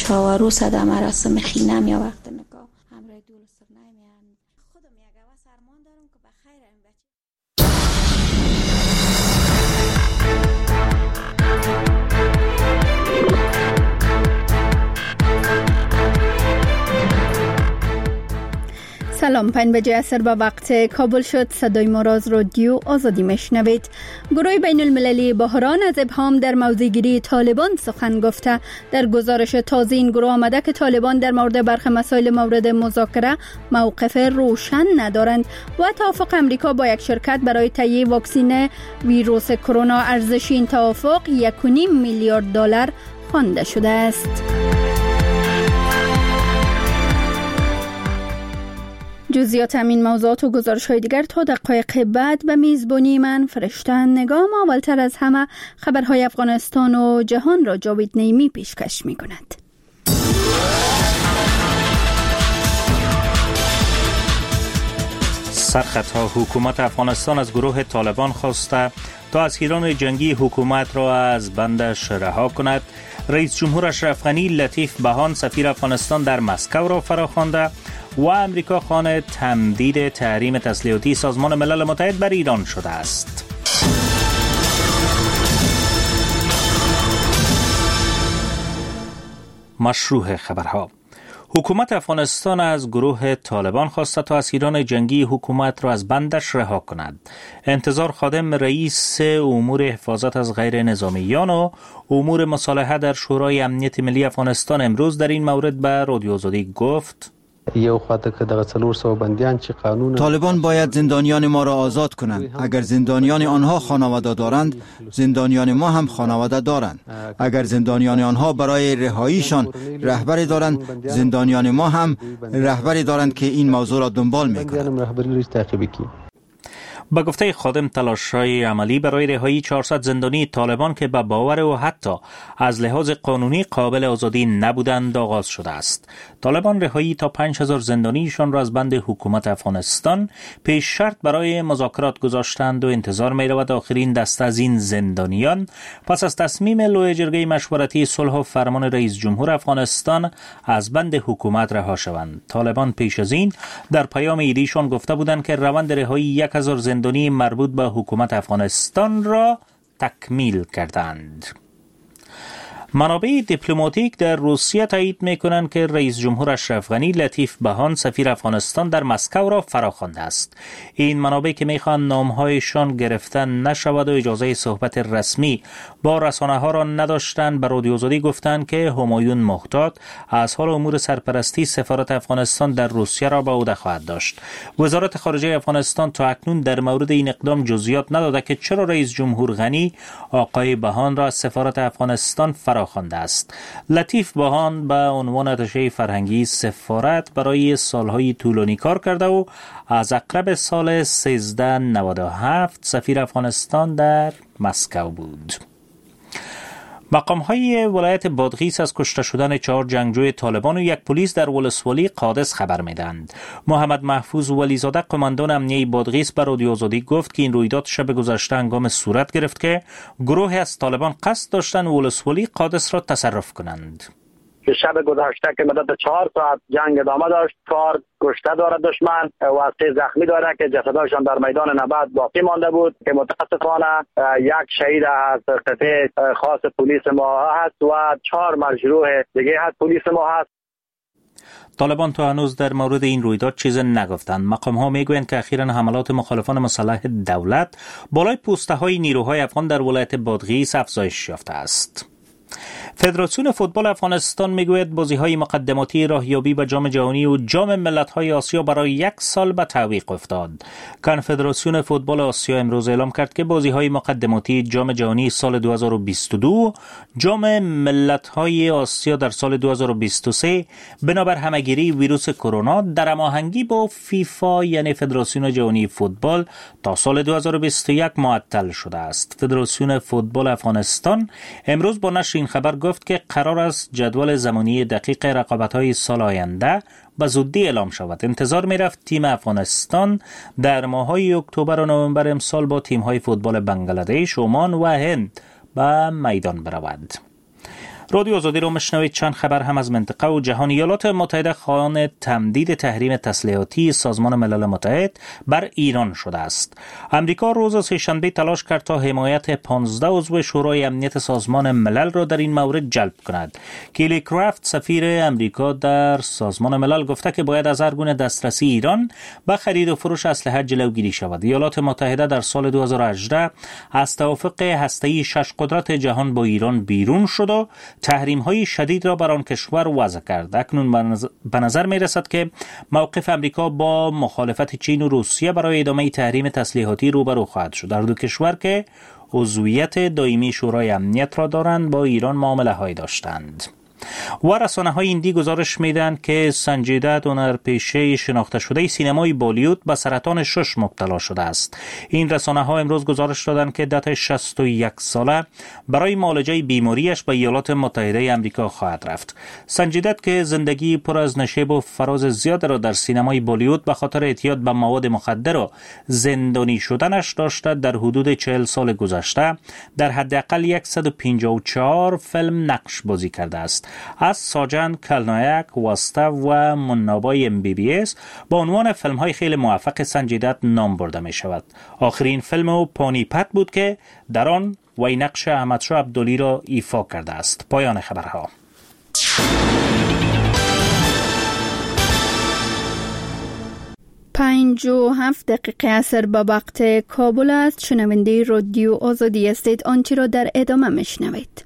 شاوروس در مراسم خینم یا وقت نکاح همراه دول سرنای میان. خودم یک واس ارمان دارم که بخیر این بچه. سلام، 5 بجه عصر به وقت کابل شد. صدای ما را از رادیو آزادی میشنوید. گروه بین المللی بحران از ابهام در موضع‌گیری طالبان سخن گفته. در گزارش تازه این گروه آمده که طالبان در مورد برخی مسائل مورد مذاکره موقف روشن ندارند و توافق امریکا با یک شرکت برای تهیه واکسن ویروس کرونا ارزش این توافق 1.5 میلیارد دلار خوانده شده است. جزئیات همین موضوعات و گزارش‌های دیگر تا دقایق بعد به میزبانی من فرشته نگام. اولتر از همه خبرهای افغانستان و جهان را جاوید نیمی پیشکش می‌کند. سرخطها حکومت افغانستان از گروه طالبان خواسته تا اسیران جنگی حکومت را از بندش رها کند. رئیس جمهور اشرف غنی لطیف بهان سفیر افغانستان در مسکو را فراخوانده و امریکا خواهان تمدید تحریم تسلیحاتی سازمان ملل متحد بر ایران شده است. مشروع خبرها: حکومت افغانستان از گروه طالبان خواسته تا اسیران جنگی حکومت را از بندش رها کند. انتظار خادم رئیس امور حفاظت از غیر نظامیان و امور مصالحه در شورای امنیت ملی افغانستان امروز در این مورد به رادیو آزادی گفت: طالبان باید زندانیان ما را آزاد کنند. اگر زندانیان آنها خانواده دارند، زندانیان ما هم خانواده دارند. اگر زندانیان آنها برای رهاییشان رهبری دارند، زندانیان ما هم رهبری دارند که این موضوع را دنبال می‌کنند. با گفته خادم تلاش‌های عملی برای رهایی 400 زندانی طالبان که به باور او حتی از لحاظ قانونی قابل آزادی نبودند آغاز شده است. طالبان رهایی تا 5000 زندانیشان را از بند حکومت افغانستان پیش شرط برای مذاکرات گذاشتند و انتظار می‌رود آخرین دسته از این زندانیان پس از تصمیم لوی جرگه مشورتی صلح و فرمان رئیس جمهور افغانستان از بند حکومت رها شوند. طالبان پیش از این در پیام ایدیشان گفته بودند که روند رهایی 1000 زندانی مربوط به حکومت افغانستان را تکمیل کردند. منابع دیپلماتیک در روسیه تایید می‌کنند که رئیس جمهور اشرف غنی لطیف بهان سفیر افغانستان در مسکو را فراخوانده است. این منابع که می‌خواهند نام‌هایشان گرفته نشود و اجازه صحبت رسمی با رسانه‌ها را نداشتند، به رادیو آزادی گفتند که همایون محتاط از حال امور سرپرستی سفارت افغانستان در روسیه را به عهده خواهد داشت. وزارت خارجه افغانستان تا اکنون در مورد این اقدام جزئیات نداده که چرا رئیس جمهور غنی آقای بهان را از سفارت افغانستان خوانده است. لطیف بهان به عنوان اتشه فرهنگی سفارت برای سالهای طولانی کار کرده و از اقرب سال 1397 سفیر افغانستان در مسکو بود. مقام‌های ولایت بادغیس از کشته شدن 4 جنگجوی طالبان و 1 پلیس در ولسوالی قادس خبر می‌دهند. محمد محفوظ ولیزاده قماندان امنیه بادغیس به رادیو آزادی گفت که این رویداد شب گذشته هنگام صورت گرفت که گروهی از طالبان قصد داشتند ولسوالی قادس را تصرف کنند. که شب گذشته که مدت 4 ساعت جنگ ادامه داشت، 4 کشته داره دشمن و 3 زخمی داره که جسدشان در میدان نبرد باقی مانده بود که متاسفانه 1 شهید از قطعه خاص پلیس ما هست و 4 مجروح دیگه از پلیس ما هست. طالبان تا هنوز در مورد این رویداد چیزی نگفتند. مقام‌ها میگویند که اخیراً حملات مخالفان مسلح دولت بالای پوسته‌های نیروهای افغان در ولایت بادغیس افزایش یافته است. فدراسیون فوتبال افغانستان میگوید بازی‌های مقدماتی راهیابی به جام جهانی و جام ملت‌های آسیا برای 1 سال به تعویق افتاد. کنفدراسیون فوتبال آسیا امروز اعلام کرد که بازی‌های مقدماتی جام جهانی سال 2022 جام ملت‌های آسیا در سال 2023 بنابر همه‌گیری ویروس کرونا در هماهنگی با فیفا یعنی فدراسیون جهانی فوتبال تا سال 2021 معطل شده است. فدراسیون فوتبال افغانستان امروز با نشر این خبر گفت که قرار است جدول زمانی دقیق رقابت‌های سال آینده به زودی اعلام شود. انتظار می‌رفت تیم افغانستان در ماه‌های اکتبر و نوامبر امسال با تیم‌های فوتبال بنگلادش، عمان و هند به میدان برود. رادیو آزادی رو مشنوید. چند خبر هم از منطقه و جهان. ایالات متحده خواهان تمدید تحریم تسلیحاتی سازمان ملل متحد بر ایران شده است. امریکا روز سه‌شنبه تلاش کرد تا حمایت 15 عضو شورای امنیت سازمان ملل را در این مورد جلب کند. کیلی کرافت سفیر امریکا در سازمان ملل گفته که باید از هر گونه دسترسی ایران به خرید و فروش اسلحه جلوگیری شود. ایالات متحده در سال 2018 از توافق هسته‌ای 6 قدرت جهان با ایران بیرون شد و تحریم‌های شدید را بر آن کشور وضع کرد. اکنون به نظر می‌رسد که موقف امریکا با مخالفت چین و روسیه برای ادامه تحریم تسلیحاتی روبرو خواهد شد. در دو کشور که عضویت دائمی شورای امنیت را دارند با ایران معامله‌هایی داشتند. و رسانه‌های هندی گزارش میدن که سنجیده هنرپیشه شناخته شده سینمای بالیوود به سرطان شش مبتلا شده است. این رسانه‌ها امروز گزارش دادند که دت 61 ساله برای معالجه بیماریش به ایالات متحده آمریکا خواهد رفت. سنجیده که زندگی پر از نشیب و فراز زیاد را در سینمای بالیوود به خاطر اعتیاد به مواد مخدر و زندانی شدنش داشته، در حدود 40 سال گذشته در حداقل 154 فیلم نقش بازی کرده است. از ساجن، کلنایک، واستا و منابای MBBS با عنوان فیلم های خیلی موفق سنجیدت نام برده می شود. آخرین فیلم او پانیپت بود که در آن وی نقش احمدشاه عبدلی را ایفا کرده است. پایان خبرها. 57 دقیقه عصر به وقت کابل است. شنونده رادیو آزادی هستید. آنچه را در ادامه میشنوید.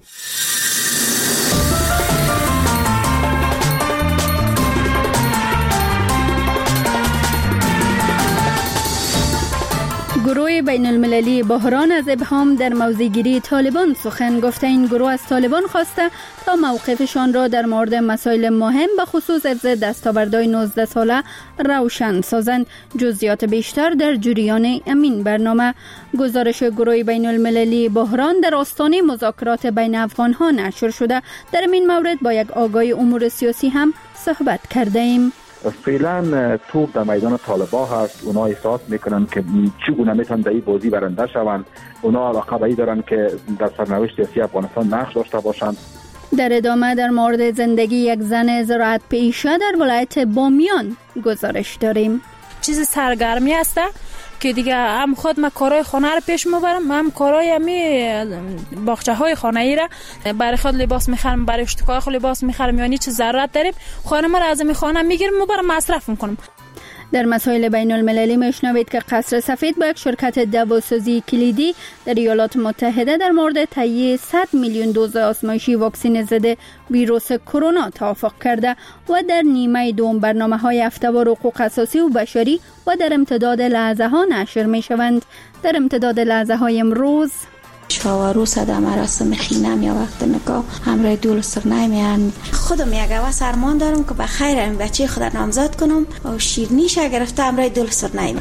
گروه بین المللی بحران از ابهام در موضع‌گیری طالبان سخن گفته. این گروه از طالبان خواسته تا موقفشان را در مورد مسائل مهم به خصوص حفظ دستاوردهای 19 ساله روشن سازند. جزئیات بیشتر در جریان امین برنامه. گزارش گروه بین المللی بحران در آستانه مذاکرات بین افغان‌ها نشر شده. در این مورد با یک آگاه امور سیاسی هم صحبت کرده ایم. فعلا توپ در میدان طالبان هست. اونا احساس میکنن که چگونه میتونن در این بازی برنده شوند. اونا علاقه به این دارن که در سرنوشت سیاسی افغانستان نقش داشته باشند. در ادامه در مورد زندگی یک زن زراعت پیشه در ولایت بامیان گزارش داریم. چیز سرگرمی است که دیگه هم خود من کارهای خانه رو پیش میبرم، هم کارهای همی باغچه های خانه ای را برای خود لباس میخرم، برای اشتکای خود لباس میخرم، یعنی چه ضرورت داریم خانه ما را از خانه میگیرم میبرم مصرف میکنم. در مسائل بین المللی میشنوید که قصر سفید با یک شرکت دواسازی کلیدی در ایالات متحده در مورد تهیه 100 میلیون دوز آزمایشی واکسن ضد ویروس کرونا توافق کرده و در نیمه دوم برنامه‌های هفته‌وار حقوق اساسی و بشری و در امتداد لحظه ها نشر میشوند. در امتداد لحظه های امروز شاوروس در مراسم خینم یا وقت نکاح همراه دول سرنای میان. خودم یک واس ارمان دارم که به خیر این بچه خود نامزد کنم و شیرینیش گرفته همراه دول سرنای.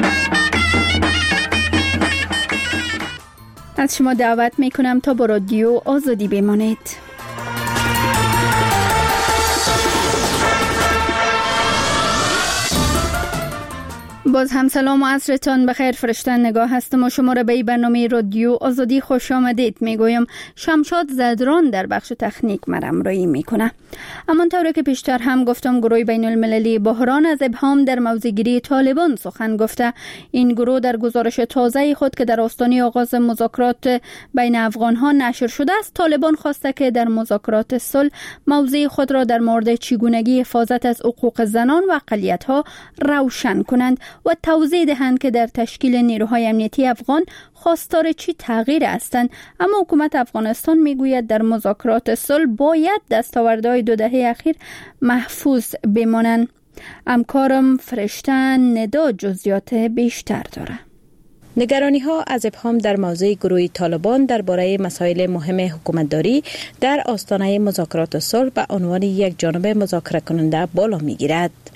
از شما دعوت میکنم تا با رادیو آزادی بمانید. باز هم سلام و عصرتان بخیر. فرشتن نگاه هستم و شما را به برنامه رادیو آزادی خوش آمدید میگویم. شمشاد زدران در بخش تکنیک مرمرایی میکنه. همانطور که پیشتر هم گفتم گروه بین المللی بحران از ابهام در موضع‌گیری طالبان سخن گفته. این گروه در گزارش تازه خود که در آستانه آغاز مذاکرات بین افغان‌ها نشر شده است، طالبان خواسته که در مذاکرات صلح موضع خود را در مورد چگونگی حفاظت از حقوق زنان و اقلیت‌ها روشن کنند و توضیح دهند که در تشکیل نیروهای امنیتی افغان خواستار چی تغییر هستند. اما حکومت افغانستان میگوید در مذاکرات صلح باید دستاوردهای 2 دهه اخیر محفوظ بمانند. همکارم فرشتن ندا جزئیات بیشتر داره. نگرانی‌ها از ابهام در موضوع گروه طالبان درباره مسائل مهم حکومتداری در آستانه مذاکرات صلح به عنوان یک جانبه مذاکره کننده بالا می‌گیرد.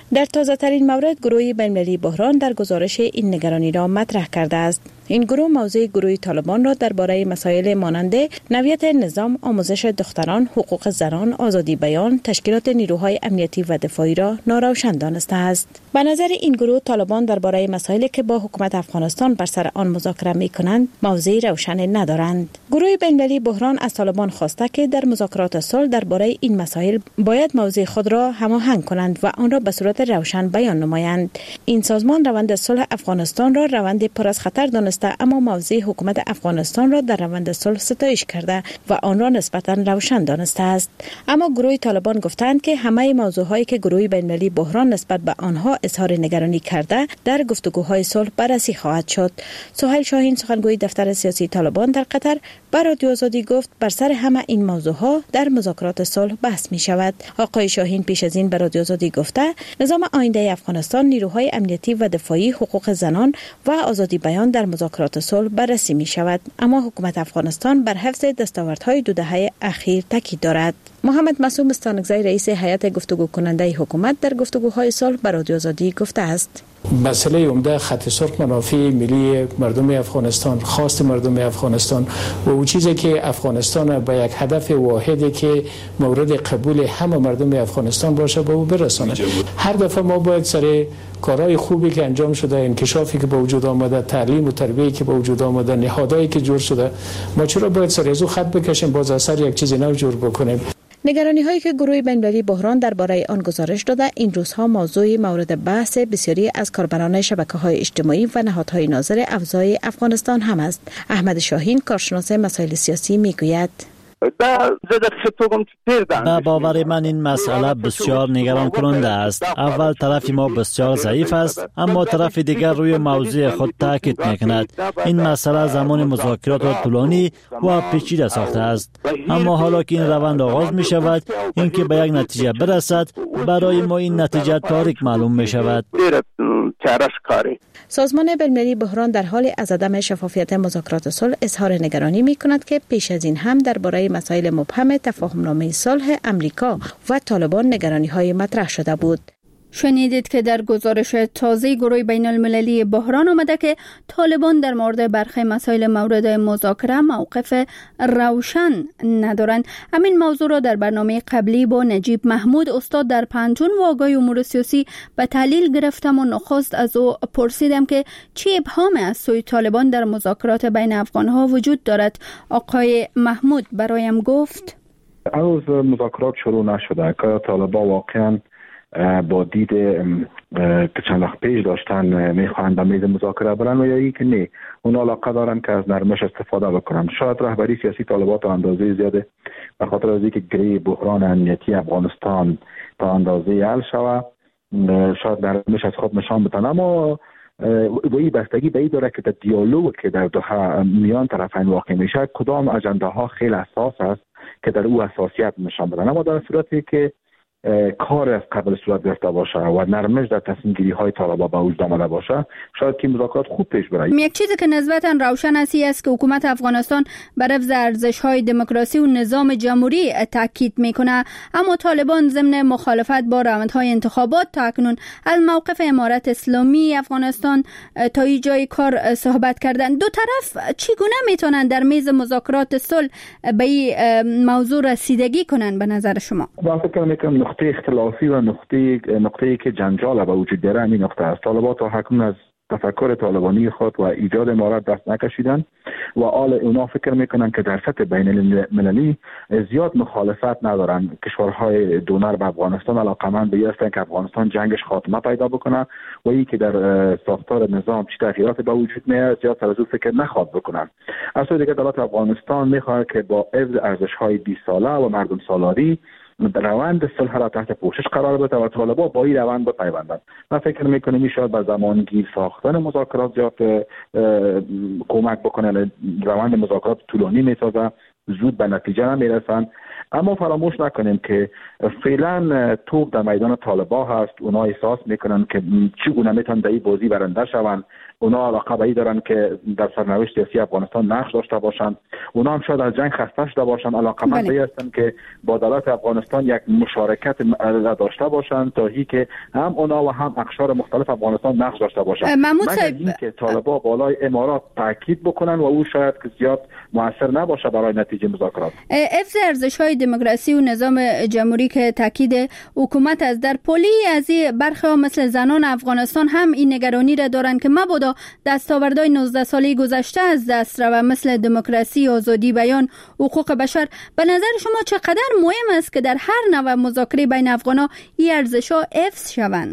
در تازه ترین مورد گروه بین‌المللی بحران در گزارش این نگرانی را مطرح کرده است. این گروه موضوع گروه طالبان را درباره مسائل مانند نوعیت نظام، آموزش دختران، حقوق زنان، آزادی بیان، تشکیلات نیروهای امنیتی و دفاعی را ناروشن دانسته است. به نظر این گروه طالبان درباره مسائلی که با حکومت افغانستان بر سر آن مذاکره می‌کنند موضع روشن ندارند. گروه بین‌المللی بحران از طالبان خواسته که در مذاکرات صلح درباره این مسائل باید موضع خود را هماهنگ کنند و آن را به صورت روشن بیان نمایند. این سازمان روند صلح افغانستان را روند پر از خطر دانسته، اما موضع حکومت افغانستان را در روند صلح ستایش کرده و آن را نسبتاً روشن دانسته است. اما گروه طالبان گفتند که همه موضوعهایی که گروه بین‌المللی بحران نسبت به آنها اظهار نگرانی کرده در گفتگوهای صلح بررسی خواهد شد. سهیل شاهین، سخنگوی دفتر سیاسی طالبان در قطر، به رادیو آزادی گفت بر سر همه این موضوعها در مذاکرات صلح بحث می شود. آقای شاهین پیش از این به رادیو آزادی گفته نظام آینده افغانستان، نیروهای امنیتی و دفاعی، حقوق زنان و آزادی بیان در مذاکرات صلح بررسی می شود، اما حکومت افغانستان بر حفظ دستاوردهای 2 دهه اخیر تاکید دارد. محمد معصوم استانکزی، رئیس هیئت گفتگو کننده حکومت در گفتگوهای صلح به رادیو آزادی گفته است: مسئله عمده خط سرخ منافع ملی مردم افغانستان، خواست مردم افغانستان و اون چیزی که افغانستان به یک هدف واحدی که مورد قبول همه مردم افغانستان باشه به او برسانه. هر دفعه ما باید سر کارهای خوبی که انجام شده، انکشافی که به وجود آمده، تعلیم و تربیتی که به وجود آمده، نهادهایی که جور شده، ما چرا باید سر از او خط بکشیم باز از سر یک چیزی نو جور بکنیم؟ نگرانی هایی که گروه بین‌المللی بحران درباره آن گزارش داده این روزها موضوع مورد بحث بسیاری از کاربران شبکه‌های اجتماعی و نهادهای ناظر افزای افغانستان هم است. احمد شاهین، کارشناس مسائل سیاسی، میگوید: به باور من این مسئله بسیار نگران کننده است. اول طرف ما بسیار ضعیف است، اما طرف دیگر روی موضوع خود تاکید میکند. این مسئله زمان مذاکرات طولانی و پیچیده ساخته است، اما حالا که این روند آغاز می شود، اینکه به یک نتیجه برسد، برای ما این نتیجه تاریک معلوم می شود. سازمان بین‌المللی بحران در حال از عدم شفافیت مذاکرات صلح اظهار نگرانی می کند که پیش از این هم درباره مسائل مبهم تفاهم‌نامه صلح امریکا و طالبان نگرانی‌های مطرح شده بود. شنیدید که در گزارش تازه گروه بین المللی بحران آمده که طالبان در مورد برخی مسائل مورد مذاکره موقف روشن ندارند. همین موضوع را در برنامه قبلی با نجیب محمود استاد در پنجون و آگاهی امور سیاسی به تحلیل گرفتم و نخست از او پرسیدم که چه ابهام از سوی طالبان در مذاکرات بین افغانها وجود دارد. آقای محمود برایم گفت: هنوز مذاکرات شروع نشده که طالبان واقعا با دید که چند وقت پیش داشتن میخواهند به میز مذاکره برن و یا ای که نه، اون علاقه دارن که از نرمش استفاده بکنن. شاید رهبری سیاسی طالبان تا اندازه زیاده به خاطر از اینکه گره بحران امنیتی افغانستان تا اندازه حل شود شاید نرمش از خود نشان بدن، اما و این بستگی به این داره که در دیالوگ که در دوحه میان طرفین واقع میشه کدام اجنده ها خیلی حساس است که در او حساسیت نشان بدن، اما در صورتی که کار از قبل صورت گرفته باشه و نرمش در تصمیم گیری های طالبان به وجود آمده باشه شاید که مذاکرات خوب پیش بره. یک چیزی که نسبتا روشن است که حکومت افغانستان بر حفظ ارزش های دموکراسی و نظام جمهوری تاکید میکنه، اما طالبان ضمن مخالفت با روندهای انتخابات تا اکنون از موقف امارت اسلامی افغانستان تا این جای کار صحبت کردن. دو طرف چگونه میتونن در میز مذاکرات صلح به این موضوع رسیدگی کنن به نظر شما؟ فکر میکنم نقطه اختلافی و نقطه‌ای که جنجال به وجود داره این نقطه است. طالبان تا حکم از تفکر طالبانی خود و ایجاد امارت دست نکشیدن و حال اونا فکر میکنن که در سطح بین المللی زیاد مخالفت ندارن. کشورهای دونر به افغانستان علاقمند به هستند که افغانستان جنگش خاتمه پیدا بکنه و این که در ساختار نظام چه تغییراتی به وجود میاد زیاد سر از او فکر نخواد بکنن. از سوی دیگر دولت افغانستان میخواد که با حفظ ارزش‌های 20 ساله و مردم سالاری روند صلح را تحت پوشش قرار بده و طالبان با این روند بپیوندند. من فکر میکنم این شاید به زمانگیر ساختن مذاکرات زیاد کمک بکنه. روند مذاکرات طولانی میسازه زود به نتیجه نمیرسند. اما فراموش نکنیم که فعلا توپ در میدان طالبان هست. اونا احساس میکنن که چگونه میتونن در این بازی برنده شوند. اونا علاقه به این دارن که در سرنوشت سیاسی افغانستان نقش داشته باشند. اونا هم شاید از جنگ خسته شده باشند، علاقه‌مند به هستند که با دولت افغانستان یک مشارکت داشته باشند تا که هم اونا و هم اقشار مختلف افغانستان نقش داشته باشند. مگر اینکه طالبان بالای امارات تاکید بکنن و او شاید که زیاد موثر نباشه برای نتیجه مذاکرات. حفظ ارزش‌های دموکراسی و نظام جمهوری که تاکید حکومت از در پلی از برخی مثل زنان افغانستان هم این نگرانی را دارند که مبادا دستاوردهای 19 ساله گذشته از دست رود، مثل دموکراسی، آزادی بیان، حقوق بشر. به نظر شما چقدر مهم است که در هر نوع مذاکره بین افغان‌ها این ارزش‌ها حفظ شوند؟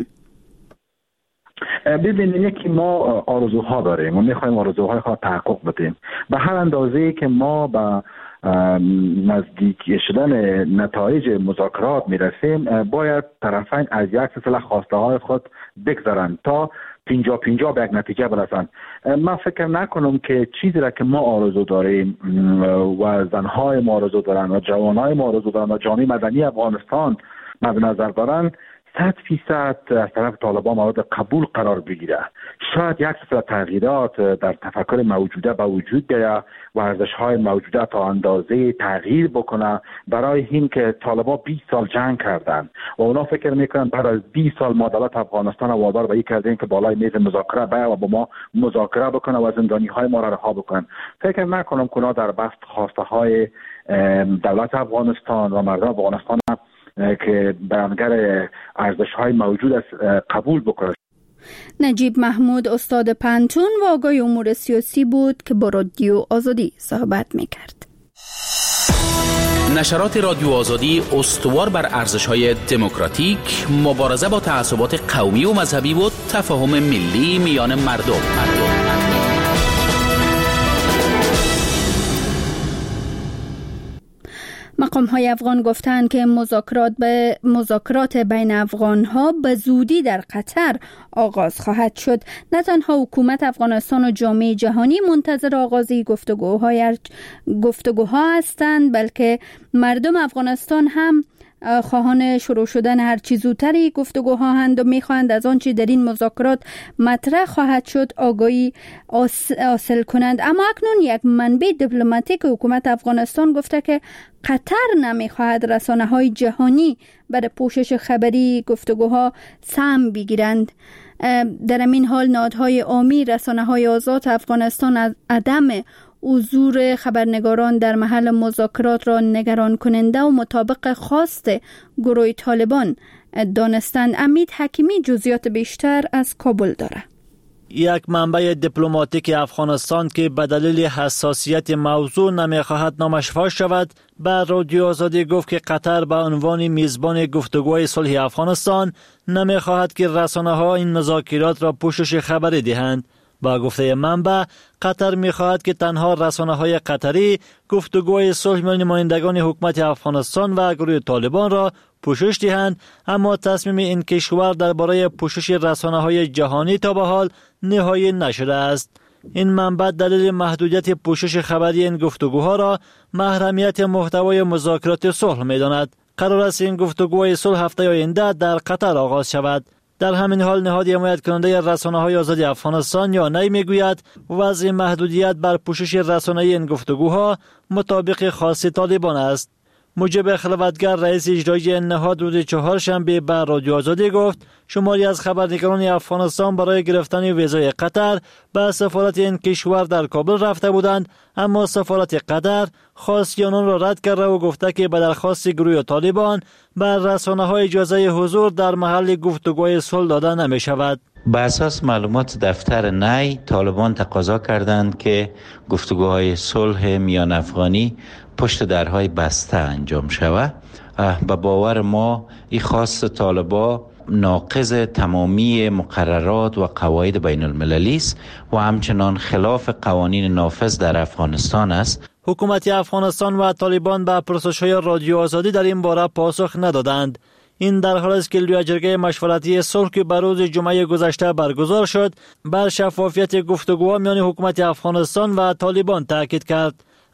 ببینید، یکی ما آرزوها داریم و می‌خوایم آرزوهای خود تحقق بدیم. به هر اندازه‌ای که ما به نزدیک شدن نتایج مذاکرات میرسیم، باید طرفین از یک سلسله خواسته های خود بگذارند تا 50-50 به یک نتیجه برسند. من فکر نکنم که چیزی را که ما آرزو داریم و زنهای ما آرزو دارند و جوانهای ما آرزو دارند و جامعه مدنی افغانستان مد نظر دارند 100% از طرف طالبان مورد قبول قرار بگیره. شاید یک سلسله تغییرات در تفکر موجوده به وجود بیاید و ارزش‌های موجوده تا اندازه تغییر بکنه، برای این که طالبان 20 سال جنگ کردن و اونا فکر میکنن بعد از 20 سال ما دولت افغانستان وادار به این کردیم که بالای میز مذاکره بیاید و با ما مذاکره بکنه و زندانی‌های ما را رها بکنن. فکر نکنم که اونا در بست خواسته‌های دولت افغانستان و مردم افغانستان که بیانگر ارزش‌های موجود است قبول بکنه. نجیب محمود استاد پنتون و آگاه امور سیاسی بود که با رادیو آزادی صحبت می‌کرد. نشرات رادیو آزادی استوار بر ارزش‌های دموکراتیک، مبارزه با تعصبات قومی و مذهبی و تفاهم ملی میان مردم. مقام‌های افغان گفتند که مذاکرات بین افغان‌ها به زودی در قطر آغاز خواهد شد. نه تنها حکومت افغانستان و جامعه جهانی منتظر آغاز گفتگوها هستند، بلکه مردم افغانستان هم خواهان شروع شدن هر چیز زودتری گفتگوها هستند و می‌خواهند از آنچه در این مذاکرات مطرح خواهد شد آگاهی حاصل کنند. اما اکنون یک منبع دیپلماتیک حکومت افغانستان گفته که قطر نمی‌خواهد رسانه‌های جهانی برای پوشش خبری گفتگوها سهم بگیرند. در این حال نهادهای عامی رسانه‌های آزاد افغانستان از عدم حضور خبرنگاران در محل مذاکرات را نگران کننده و مطابق خواست گروه طالبان دانستند. امید حکیمی جزئیات بیشتر از کابل داره. یک منبع دیپلماتیک افغانستان که به دلیل حساسیت موضوع نمیخواهد نامش فاش شود، به رادیو آزادی گفت که قطر به عنوان میزبان گفتگوهای صلح افغانستان نمیخواهد که رسانه‌ها این مذاکرات را پوشش خبری دهند. با گفته منبع، قطر می‌خواهد که تنها رسانه‌های قطری گفتگوهای صلح میان نمایندگان حکومت افغانستان و گروه طالبان را پوشش دهند، اما تصمیم این کشور درباره پوشش رسانه‌های جهانی تا به حال نهایی نشده است. این منبع دلیل محدودیت پوشش خبری این گفتگوها را محرمیت محتوای مذاکرات صلح می‌داند. قرار است این گفتگوهای صلح هفته آینده در قطر آغاز شود. در همین حال نهاد حمایت کننده رسانه‌های آزاد افغانستان یا نی میگوید وضع محدودیت بر پوشش رسانه‌ای این گفتگوها مطابق خواست طالبان است. مجیب خلوتگر رئیس اجرایی نهاد روز چهارشنبه به رادیو آزادی گفت شماری از خبرنگاران افغانستان برای گرفتن ویزای قطر به سفارت این کشور در کابل رفته بودند، اما سفارت قطر خواست آنان را رد کرده و گفته که به درخواست گروه طالبان به رسانه‌ها اجازه حضور در محل گفتگوهای صلح داده نمی شود. به اساس معلومات دفتر نی، طالبان تقاضا کردند که گفتگوهای صلح میان افغانی پشت درهای بسته انجام شود. به باور ما این خواست طالبان ناقض تمامی مقررات و قواعد بین المللی است و همچنان خلاف قوانین نافذ در افغانستان است. حکومت افغانستان و طالبان به پرسش‌های رادیو آزادی در این باره پاسخ ندادند. این در حال است که لوی جرگه مشورتی صلح که بر روز جمعه گذشته برگزار شد، بر شفافیت گفتگوها میان حکومت افغانستان و طالبان تاکید کرد.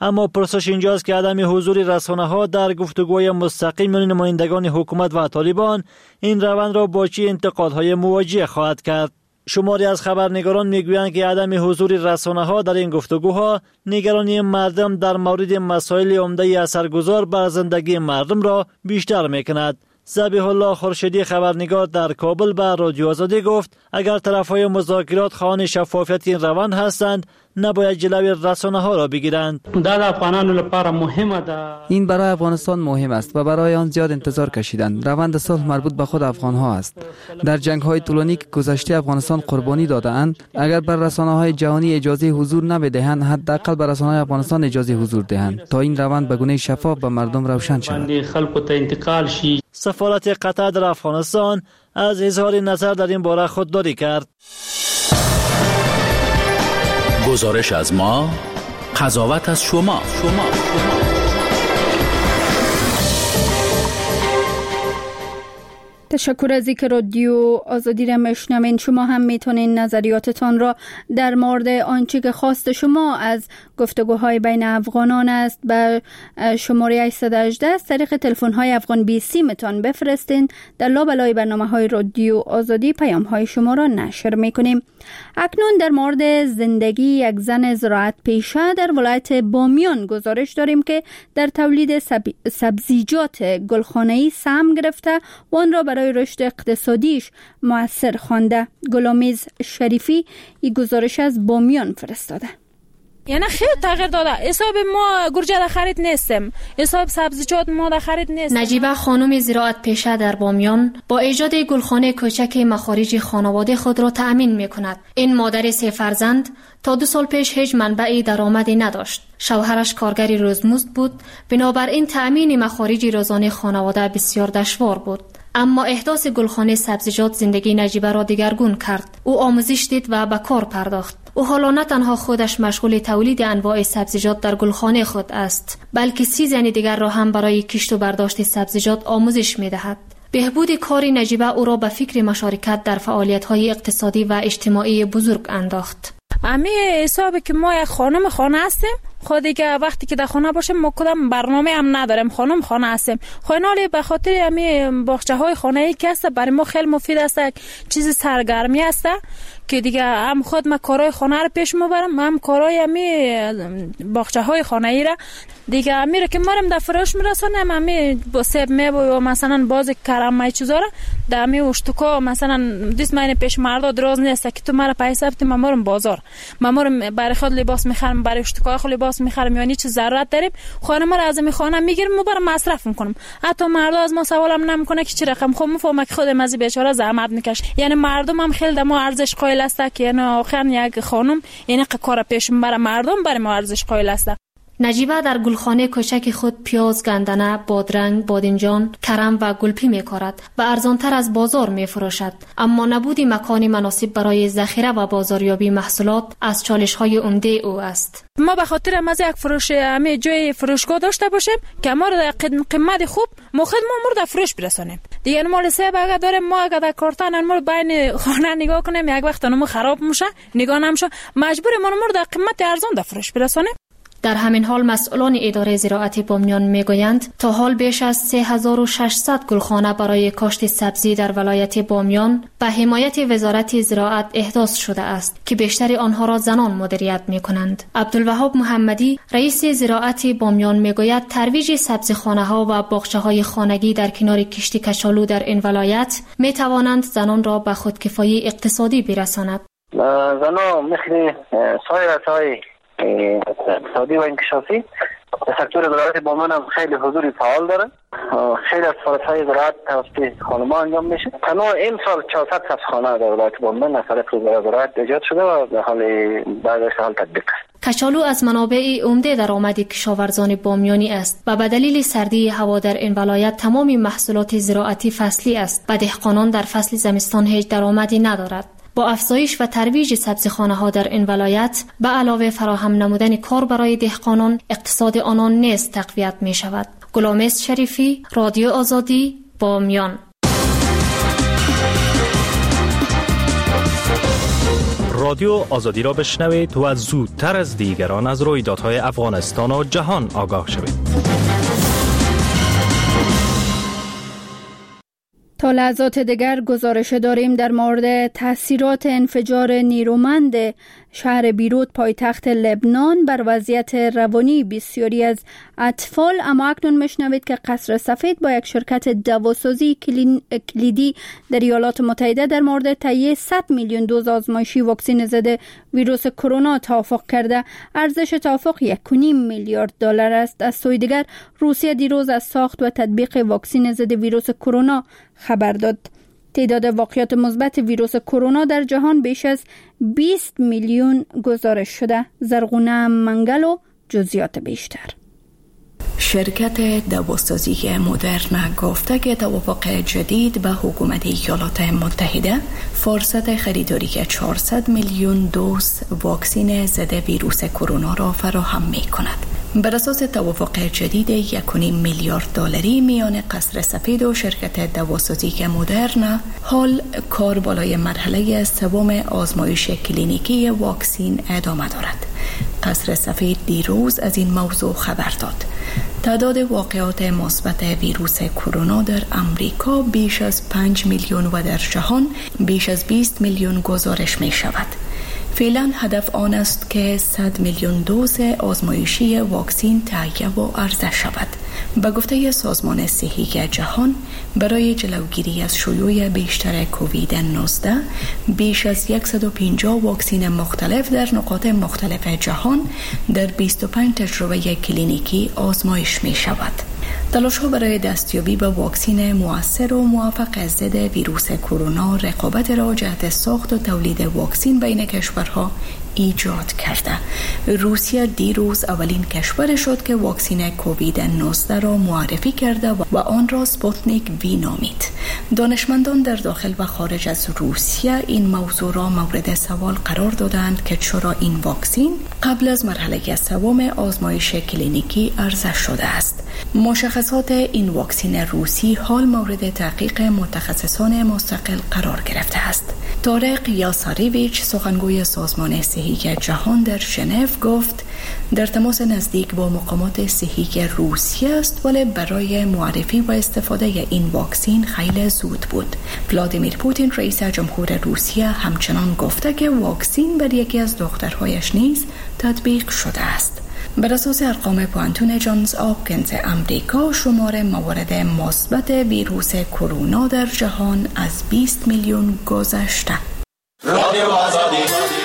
اما پرسش اینجاست که عدم حضور رسانه‌ها در گفتگوهای مستقیم میان نمایندگان حکومت و طالبان این روند را با چه انتقادهای مواجه خواهد کرد. شماری از خبرنگاران میگویند که عدم حضور رسانه‌ها در این گفتگوها نگرانی مردم در مورد مسائل عمده اثرگذار بر زندگی مردم را بیشتر میکند. ذبیح الله خورشیدی خبرنگار در کابل به رادیو آزادی گفت اگر طرفهای مذاکرات خواهان شفافیت این روند هستند نباید جلوی رسانه‌ها را بگیرند. این برای افغانستان مهم است و برای آن زیاد انتظار کشیدند. روند صلح مربوط به خود افغان‌ها است. در جنگ‌های طولانی که گذشته افغانستان قربانی داده‌اند، اگر بر رسانه‌های جهانی اجازه حضور نمی‌دهند، حداقل بر رسانه‌های افغانستان اجازه حضور دهند تا این روند به گونه شفاف به مردم روشن شود. سفارت قطر در افغانستان از اظهار نظر در این باره خودداری کرد. گزارش از ما، قضاوت از شما. تشکر از اینکه رادیو آزادی را میشنوین. شما هم میتونین نظریاتتان را در مورد آنچه که خواست شما از گفتگوهای بین افغانان است به شماره 818 از طریق تلفن‌های افغان 20 متان بفرستین. در لابلای برنامه‌های رادیو آزادی پیام‌های شما را نشر میکنیم. اکنون در مورد زندگی یک زن زراعت پیشه در ولایت بامیان گزارش داریم که در تولید سبزیجات گلخانه‌ای سهم گرفته و آن را برای رشد اقتصادیش مؤثر خوانده. گلامیز شریفی این گزارش از بامیان فرستاده. یعنی خیلی تغییر داده. حساب ما گرجه در خرید نیستیم، حساب سبزیجات ما در خرید نیستیم. نجیبه خانم زراعت پیشه در بامیان با ایجاد گلخانه کوچک مخارج خانواده خود را تأمین می‌کند. این مادر 3 فرزند تا 2 سال پیش هیچ منبع درآمدی نداشت. شوهرش کارگری روزمزد بود، بنابراین تأمین مخارج روزانه خانواده بسیار دشوار بود. اما احداث گلخانه سبزیجات زندگی نجیبه را دگرگون کرد. او آموزش دید و به کار پرداخت. او حالا نه تنها خودش مشغول تولید انواع سبزیجات در گلخانه خود است، بلکه 30 زن دیگر را هم برای کشت و برداشت سبزیجات آموزش می‌دهد. بهبود کار نجیبه او را به فکر مشارکت در فعالیت‌های اقتصادی و اجتماعی بزرگ انداخت. امی حسابی که ما یک خانم خانه هستیم، خودی که وقتی که در خانه باشیم ما کدام برنامه هم نداریم، خانه هستیم. خانالی به خاطر امی باغچه‌های خانه‌ای که است برای ما خیلی مفید است، چیز سرگرمی است که دیگه هم خود ما کارهای خانه رو پیش میبرم، هم کارهای امی باغچه‌های خانه‌ای را دیگه امی رو که مرم در فروش میرسونم. امی با سیب میوه و مثلا باز کرم می چیزا را در امی اشتکا مثلا دیس من پیش مردا دراز نیست که تو مرا پیسه بدی من مرم بازار، من مرم برای خود لباس میخرم، برای اشتکا خود لباس میخرم، یعنی چه ضرورت داریم خانه ما را از می خانه میگیرم میبرم مصرف میکنم. حتی مردا از ما سوالم نمیکنه که چه رقم خود میفهمه که خودم از بیچاره زحمت میکشه. یعنی مردم هم خیلی در ما ارزش قائل است که یعنی آخر یک خانم یعنی کار پیش میبره، مردم برای ما ارزش قائل است. نجیبه در گلخانه کوچک خود پیاز، گندنه، بادرنگ، بادنجان، کرم و گلپی می‌کارد و ارزانتر از بازار می‌فروشد. اما نبود مکانی مناسب برای ذخیره و بازاریابی محصولات از چالش‌های عمده او است. ما به خاطر از یک فروش همه جای فروشگاه داشته باشیم که ما را قیمت خوب ما در فروش برسانیم. دیگه مال سیب اگه داریم ما اگه در کارتون ما بین خانه نگاه کنیم یک وقت اونم خراب میشه، نگاه نمیشه، مجبور ما در قیمت ارزان در فروش برسانیم. در همین حال مسئولان اداره زراعت بامیان میگویند تا حال بیش از 3600 گلخانه برای کاشت سبزی در ولایت بامیان به حمایت وزارت زراعت احداث شده است که بیشتر آنها را زنان مدیریت میکنند. عبدالوهاب محمدی رئیس زراعت بامیان میگوید ترویج سبزیخانه ها و باغچه های خانگی در کنار کشت کچالو در این ولایت میتوانند زنان را به خودکفایی اقتصادی برساند. زنان مثل سایر اقتصادی و انکشافی در سکتور زراعت بامیان هم خیلی حضور فعال داره. خیلی از فعالیت‌های زراعت توسط خانم‌ها انجام میشه. تنها این سال 400 سبزخانه در ولایت بامیان از طریق زراعت ایجاد شده و در حال بعدش حال تطبیق است. کچالو از منابع عمده درآمد کشاورزان بامیانی است و به دلیل سردی هوا در این ولایت تمام محصولات زراعتی فصلی است و دهقانان در فصل زمستان هیچ درآمدی ندارد. با افزایش و ترویج سبزیخانه ها در این ولایت به علاوه فراهم نمودن کار برای دهقانان اقتصاد آنان نیز تقویت می شود. گلامیز شریفی، رادیو آزادی، بامیان. رادیو آزادی را بشنوید و زودتر از دیگران از رویدادهای افغانستان و جهان آگاه شوید. تا لحظات دیگر گزارش داریم در مورد تاثیرات انفجار نیرومند شهر بیروت پایتخت لبنان بر وضعیت روانی بسیاری از اطفال. اما اکنون میشنوید که قصر سفید با یک شرکت دواسازی کلیدی در ایالات متحده در مورد تهیه 100 میلیون دوز آزمایشی واکسن ضد ویروس کرونا توافق کرده. ارزش توافق 1.5 میلیارد دلار است. از سوی دیگر روسیه دیروز از ساخت و تطبیق واکسن ضد ویروس کرونا خبر داد. تعداد واقعات مثبت ویروس کرونا در جهان بیش از 20 میلیون گزارش شده. زرغونه منگلو جزئیات بیشتر. شرکت دواسازی مدرن گفته که توافق جدید به حکومت ایالات متحده فرصت خریداری 400 میلیون دوز واکسن ضد ویروس کرونا را فراهم می کند. بر اساس توافق جدید 1.5 میلیارد دلاری میان قصر سفید و شرکت دواسازی مدرن، حال کار بالای مرحله سوم آزمایش کلینیکی واکسن ادامه دارد. قصر سفید دیروز از این موضوع خبر داد. تعداد واقعات مثبت ویروس کرونا در امریکا بیش از 5 میلیون و در جهان بیش از 20 میلیون گزارش می شود. فعلا هدف آن است که 100 میلیون دوز آزمایشی واکسن تهیه و عرضه شود. به گفته سازمان صحی جهان، برای جلوگیری از شیوع بیشتر کووید 19 بیش از 150 واکسن مختلف در نقاط مختلف جهان در 25 تجربه کلینیکی آزمایش می شود. تلاش‌ها برای دستیابی به واکسن مؤثر و موفق ضد ویروس کرونا رقابت را جهت ساخت و تولید واکسن بین کشورها ایجاد کرده. روسیه دیروز اولین کشور شد که واکسن کووید 19 را معرفی کرده و آن را سپوتنیک وی نامید. دانشمندان در داخل و خارج از روسیه این موضوع را مورد سوال قرار دادند که چرا این واکسن قبل از مرحله سوم آزمایش کلینیکی عرضه شده است. مشخصات این واکسن روسی حال مورد تحقیق متخصصان مستقل قرار گرفته است. طارق یاساریویچ، سخنگوی سازمان صحی جهان در ژنو، گفت در تماس نزدیک با مقامات صحی روسیه است، ولی برای معرفی و استفاده این واکسن خیلی زود بود. ولادیمیر پوتین رئیس جمهور روسیه همچنان گفته که واکسن بر یکی از دخترهایش نیز تطبیق شده است. بر اساس ارقام پوانتون جانز آپکینز امریکا، شمار موارد مثبت ویروس کرونا در جهان از 20 میلیون گذشته. رادیو آزادی.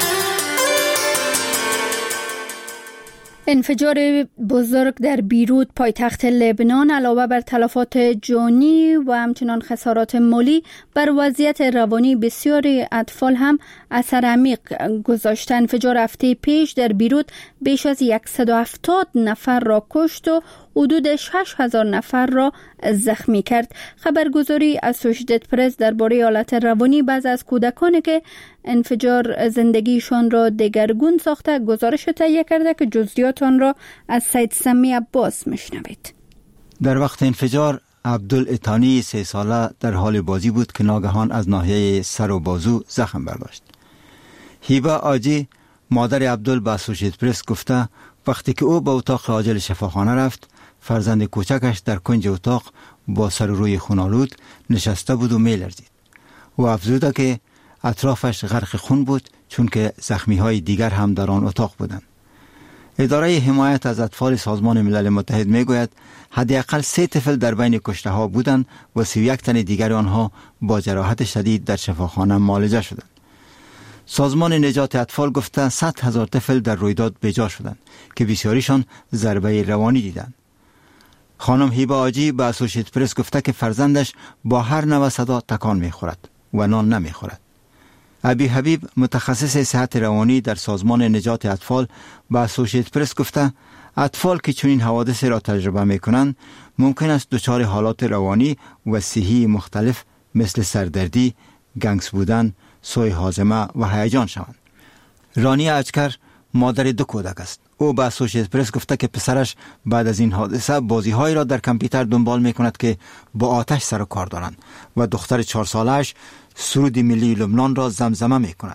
انفجار بزرگ در بیروت پایتخت لبنان علاوه بر تلفات جانی و همچنان خسارات مالی بر وضعیت روانی بسیاری اطفال هم اثر عمیق گذاشت. انفجار هفته پیش در بیروت بیش از 170 نفر را کشت و حدود 6,000 نفر را زخمی کرد. خبرگزاری اسوشییتد پرس درباره حالت روانی بعضی از کودکانی که انفجار زندگیشان را دگرگون ساخته گزارش تهیه کرده که جزئیات آن را از سید سمی عباس میشنوید. در وقت انفجار عبدالعطانی 3 ساله در حال بازی بود که ناگهان از ناحیه سر و بازو زخم برداشت. هیبا آجی، مادر عبدال، به اسوشییتد پرس گفته وقتی که او به اتاق عاجل شفاخانه رفت، فرزند کوچکش در کنج اتاق با سر روی خونالود نشسته بود و می‌لرزید. و افزوده که اطرافش غرق خون بود چون که زخمی‌های دیگر هم در آن اتاق بودند. اداره حمایت از اطفال سازمان ملل متحد میگوید حداقل 3 طفل در بین کشته ها بودند و 31 تن دیگر آنها با جراحت شدید در شفاخانه معالجه شدند. سازمان نجات اطفال گفته 100,000 طفل در رویداد بجا شدند که بسیاریشان ضربه روانی دیدند. خانم هیبا آجی به اسوشییتد پرس گفته که فرزندش با هر نوع صدا تکان میخورد و نان نمیخورد. ابی حبیب، متخصص صحت روانی در سازمان نجات اطفال، به اسوشییتد پرس گفته اطفال که چنین حوادث را تجربه میکنند ممکن است دچار حالات روانی و صحی مختلف مثل سردردی، گنگس بودن، سوء هاضمه و هیجان شوند. رانی اجکر مادر 2 کودک است. او به اسوشییتد پرس گفته که پسرش بعد از این حادثه بازی‌هایی را در کامپیوتر دنبال می‌کند که با آتش سر و کار دارند و دختر 4 ساله‌اش سرود ملی لبنان را زمزمه می‌کند.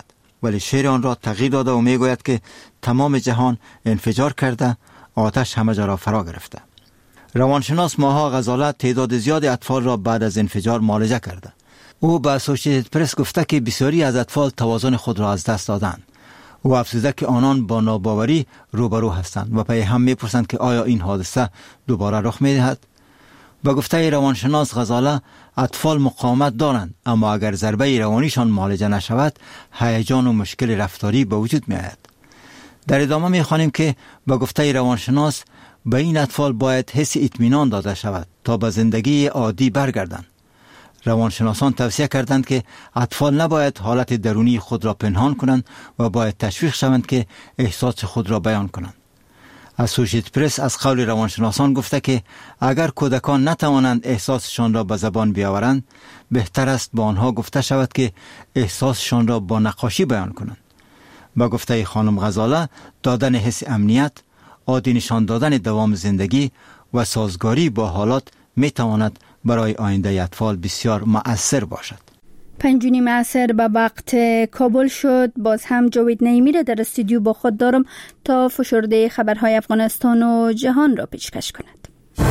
ولی شعر آن را تغییر داده و میگوید که تمام جهان انفجار کرده، آتش همه جا را فرا گرفته. روانشناس ماها غزاله تعداد زیاد اطفال را بعد از انفجار معالجه کرده. او به اسوسییتد پرس گفته که بسیاری از اطفال توازن خود را از دست دادند. او افزوده که آنان با ناباوری روبرو هستند و پی هم میپرسند که آیا این حادثه دوباره رخ میدهد. به گفته روانشناس غزاله، اطفال مقاومت دارند، اما اگر ضربه روانیشان معالجه نشود هیجان و مشکل رفتاری به وجود می آید. در ادامه می خوانیم که به گفته روانشناس به این اطفال باید حس اطمینان داده شود تا به زندگی عادی برگردند. روانشناسان توصیه کردند که اطفال نباید حالت درونی خود را پنهان کنند و باید تشویق شوند که احساس خود را بیان کنند. اسوسییتد پرس از قول روانشناسان گفته که اگر کودکان نتوانند احساسشان را به زبان بیاورند، بهتر است با آنها گفته شود که احساسشان را با نقاشی بیان کنند. با گفته خانم غزاله، دادن حس امنیت، عادی نشان دادن دوام زندگی و سازگاری با حالات می تواند برای آینده اطفال بسیار مؤثر باشد. 5:30 عصر به وقت کابل شد. باز هم جاوید نعیمی را در استودیو با خود دارم تا فشرده خبرهای افغانستان و جهان را پیشکش کند.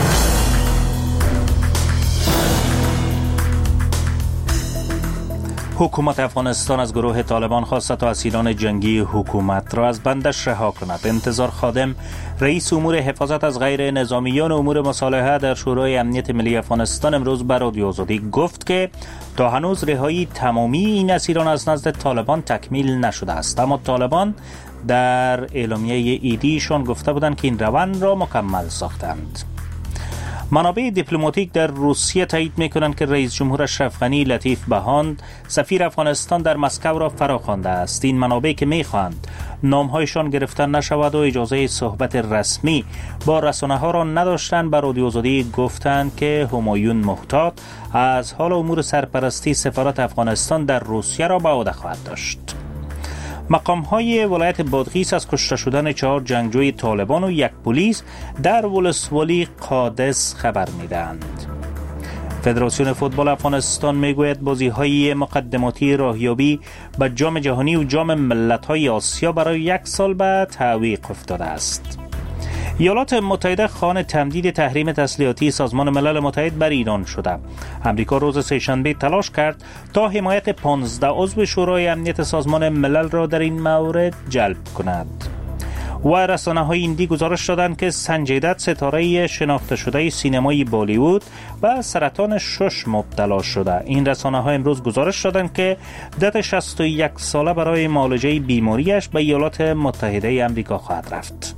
حکومت افغانستان از گروه طالبان خواسته تا اسیران جنگی حکومت را از بندش رها کند. انتظار خادم، رئیس امور حفاظت از غیر نظامیان امور مصالحه در شورای امنیت ملی افغانستان امروز به رادیو آزادی گفت که تا هنوز رهایی تمامی این اسیران از نزد طالبان تکمیل نشده است، اما طالبان در اعلامیه ایدیشان گفته بودند که این روند را مکمل ساختند. منابع دیپلماتیک در روسیه تایید می‌کنند که رئیس جمهور اشرف غنی لطیف بهاند سفیر افغانستان در مسکو را فراخوانده است. این منابع که می‌خواهند نام‌هایشان گرفته نشود و اجازه صحبت رسمی با رسانه‌ها را نداشتند، به رادیو آزادی گفتند که همایون محتاط از حال امور سرپرستی سفارت افغانستان در روسیه را به عهده خواهد داشت. مقام‌های ولایت بادغیس از کشته شدن 4 جنگجوی طالبان و 1 پلیس در ولسوالی قادس خبر می‌دهند. فدراسیون فوتبال افغانستان میگوید بازی‌های مقدماتی راهیابی به جام جهانی و جام ملت‌های آسیا برای 1 سال به تعویق افتاده است. ایالات متحده خواهان تمدید تحریم تسلیحاتی سازمان ملل متحد بر ایران شده. امریکا روز سه‌شنبه تلاش کرد تا حمایت 15 عضو شورای امنیت سازمان ملل را در این مورد جلب کند. و رسانه‌های هندی گزارش دادند که سنجی دت، ستاره شناخته شده سینمای بالیوود، به سرطان شش مبتلا شده. این رسانه‌ها امروز گزارش دادند که دت 61 ساله برای معالجه بیماریش به ایالات متحده آمریکا خواهد رفت.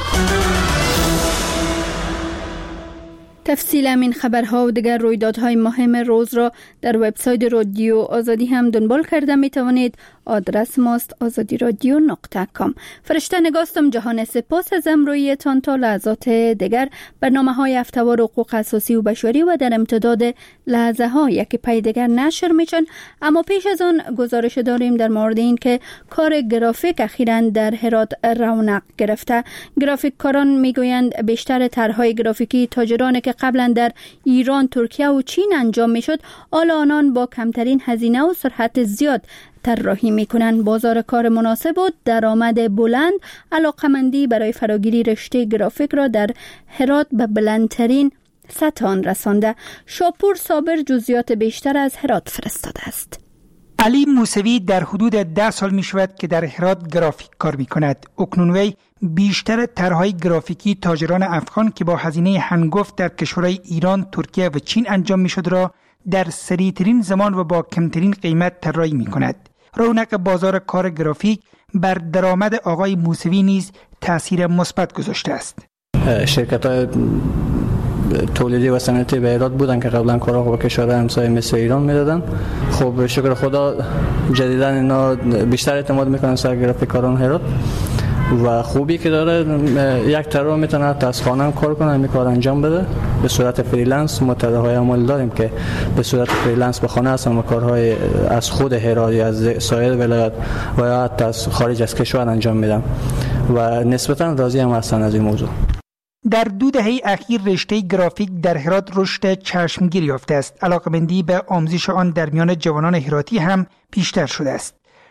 تفصیل این خبرها و دیگر رویدادهای مهم روز را در وبسایت رادیو آزادی هم دنبال کرده می توانید. آدرس ماست azadiradio.com. فرشته نگاستم جهان، سپاس از امرویتان. تا لحظات دیگر برنامه‌های هفته‌وار حقوق اساسی و بشری و در امتداد لحظه‌ها یکی پی دیگر نشر میشن. اما پیش از آن گزارش داریم در مورد این که کار گرافیک اخیراً در هرات رونق گرفته. گرافیک کاران میگویند بیشتر طرح‌های گرافیکی تاجران که قبلا در ایران، ترکیه و چین انجام میشد، حالا آنان با کمترین هزینه و سرعت زیاد طراحی میکنند. بازار کار مناسب و درآمد بلند علاقمندی برای فراگیری رشته گرافیک را در هرات به بلندترین سطح آن رسانده. شاپور صابر جزئیات بیشتر از هرات فرستاده است. علی موسوی در حدود 10 سال می شود که در هرات گرافیک کار می کند. اکنون وی بیشتر طرح‌های گرافیکی تاجران افغان که با هزینه هنگفت در کشورهای ایران، ترکیه و چین انجام می شد را در سریع‌ترین زمان و با کمترین قیمت طراحی می کند. رونق بازار کار گرافیک بر درآمد آقای موسوی نیز تأثیر مثبت گذاشته است. شرکت‌های تولیدی و صنعتی به هرات بودن که قبلا کارا با کشور همسایه مثل ایران میدادن. خب شکر خدا جدیداً اینا بیشتر اعتماد میکنن سر گرافیک کاران هرات و خوبی که داره یک طراح میتونه از خانه هم کار کنه، همین کار انجام بده به صورت فریلنس. ما طراحای عمل داریم که به صورت فریلنس به خانه هستن و کارهای از خود هرات یا از سایر ولایات و یا حتی از خارج از کشور انجام میدن و نسبتاً راضی هم هستن از این موضوع. در 2 دهه اخیر رشته گرافیک در هرات رشد چشمگیر یافته است. علاقه‌مندی به آموزش آن در میان جوانان هراتی هم بیشتر شده است.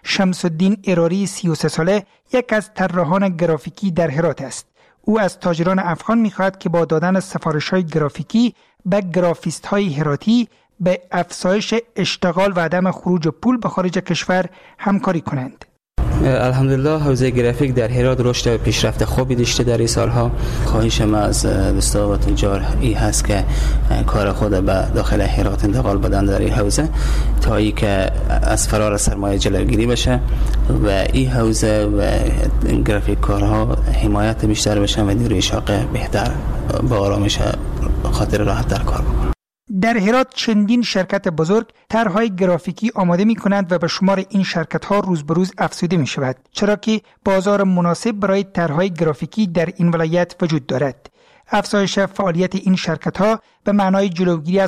شمس الدین اراری 33 ساله یک از طراحان گرافیکی در هرات است. او از تاجران افغان می‌خواهد که با دادن سفارش‌های گرافیکی به گرافیست‌های هراتی به افزایش اشتغال و عدم خروج پول به خارج کشور همکاری کنند. الحمدلله حوزه گرافیک در هرات رشد و پیشرفت خوبی داشته در این سالها. خواهش ما از دوستا و تجار این هست که کار خود به داخل هرات انتقال بدن در این حوزه تا ای که از فرار سرمایه جلوگیری بشه و این حوزه و گرافیک کارها حمایت بیشتر بشن و نیروی شاغل بهتر با آرامش خاطر راحت در کار بکنن. در هرات چندین شرکت بزرگ طرح‌های گرافیکی آماده می‌کنند و به شمار این شرکت‌ها روز به روز افزوده می‌شود، چرا که بازار مناسب برای طرح‌های گرافیکی در این ولایت وجود دارد. افزایش فعالیت این شرکت‌ها به معنای جلوگیری از